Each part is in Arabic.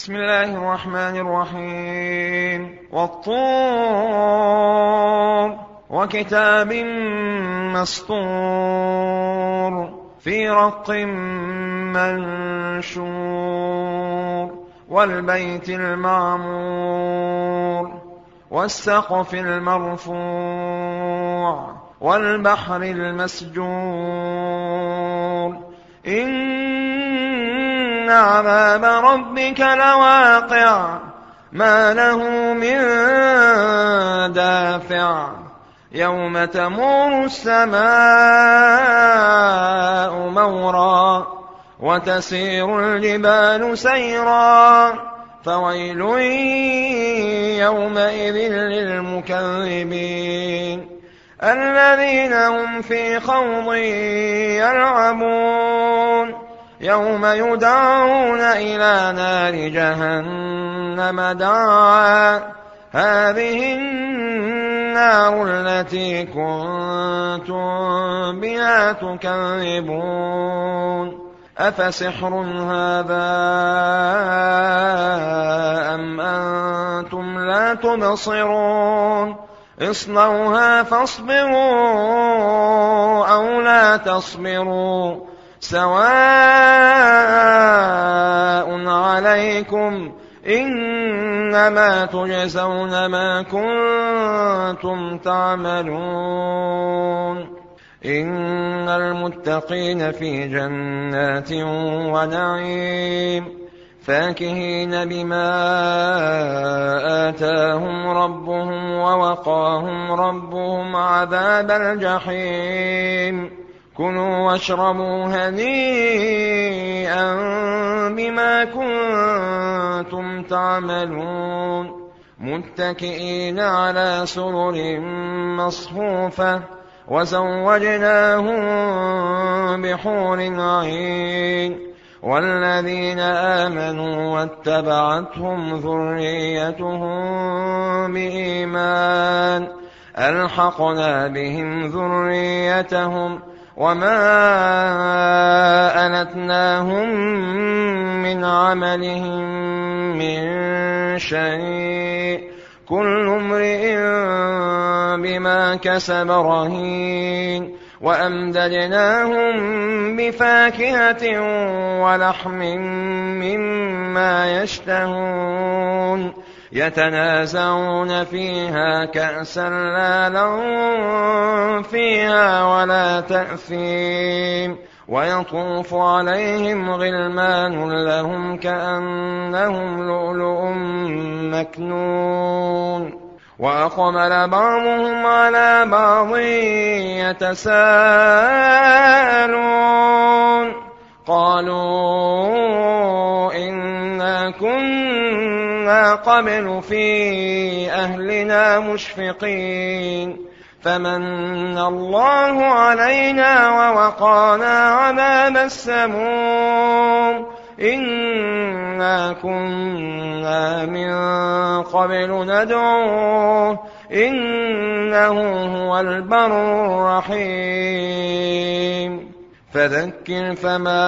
بسم الله الرحمن الرحيم والطور وكتاب مسطور في رق منشور والبيت المعمور والسقف المرفوع والبحر المسجور إن عذاب ربك لواقع ما له من دافع يوم تمور السماء مورا وتسير الجبال سيرا فويل يومئذ للمكذبين الذين هم في خوض يلعبون يوم يدعون إلى نار جهنم دعا هذه النار التي كنتم بها تكذبون أفسحر هذا أم أنتم لا تبصرون اصلوها فاصبروا أو لا تصبروا سواء عليكم إنما تجزون ما كنتم تعملون إن المتقين في جنات ونعيم فاكهين بما آتاهم ربهم ووقاهم ربهم عذاب الجحيم كلوا واشربوا هنيئا بما كنتم تعملون متكئين على سرر مصفوفة وزوجناهم بحور عين والذين آمنوا واتبعتهم ذريتهم بإيمان ألحقنا بهم ذريتهم وما ألتناهم من عملهم من شيء كل امرئ بما كسب رهين وأمددناهم بفاكهة ولحم مما يشتهون يتنازعون فيها كأسا لا لغو فيها ولا تأثيم ويطوف عليهم غلمان لهم كأنهم لؤلؤ مكنون وأقبل بعضهم على بعض يتساءلون قالوا إنا كنا قبل في أهلنا مشفقين فمن الله علينا ووقانا عذاب السموم إنا كنا من قبل ندعوه إنه هو البر الرحيم فذكر فما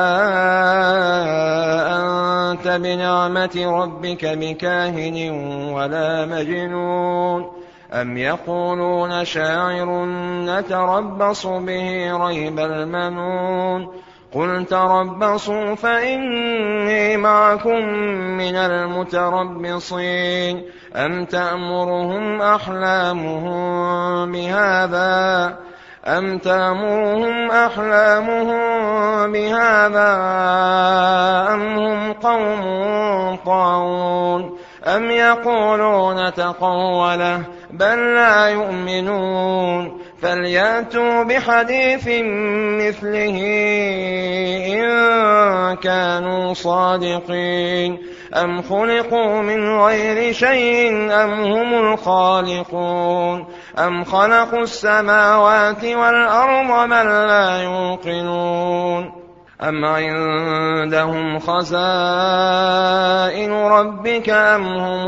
أنت بنعمة ربك بكاهن ولا مجنون أم يقولون شاعر نتربص به ريب المنون قل تربصوا فإني معكم من المتربصين أم تأمرهم أحلامهم بهذا أم هم قوم طاغون أم يقولون تقوله بل لا يؤمنون فليأتوا بحديث مثله إن كانوا صادقين أم خلقوا من غير شيء أم هم الخالقون أم خلقوا السماوات والأرض بل لا يوقنون أم عندهم خزائن ربك أم هم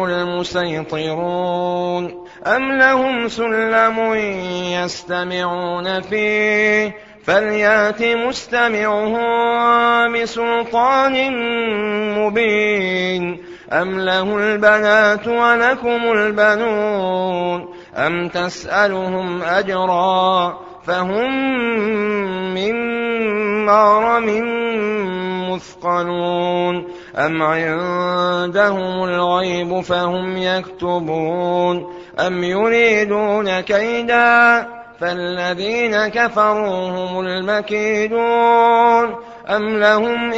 المسيطرون أم لهم سلم يستمعون فيه فليات مستمعهم بسلطان مبين أم له البنات ولكم البنون أم تسألهم أجرا فهم من مغرم مثقلون أم عندهم الغيب فهم يكتبون أم يريدون كيدا فالذين كفروا هم المكيدون أم لهم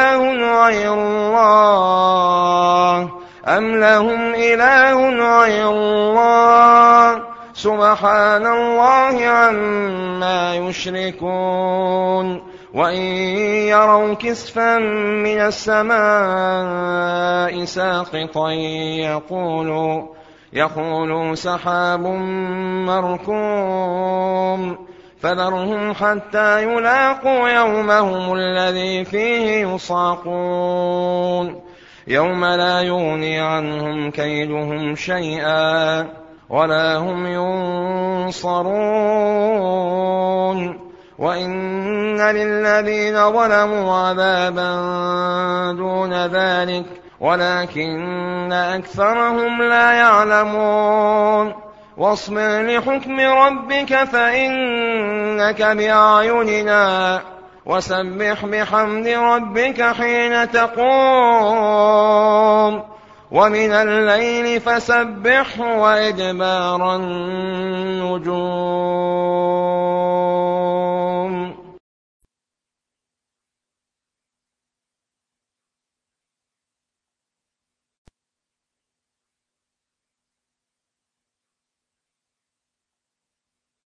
إله غير الله سبحان الله عما يشركون وإن يروا كسفا من السماء ساقطا يقولوا سحاب مركوم فذرهم حتى يلاقوا يومهم الذي فيه يصعقون يوم لا يغني عنهم كيدهم شيئا ولا هم ينصرون وإن للذين ظلموا عذابا دون ذلك ولكن أكثرهم لا يعلمون واصبر لحكم ربك فإنك بأعيننا وسبح بحمد ربك حين تقوم ومن الليل فسبحه وإدبار النجوم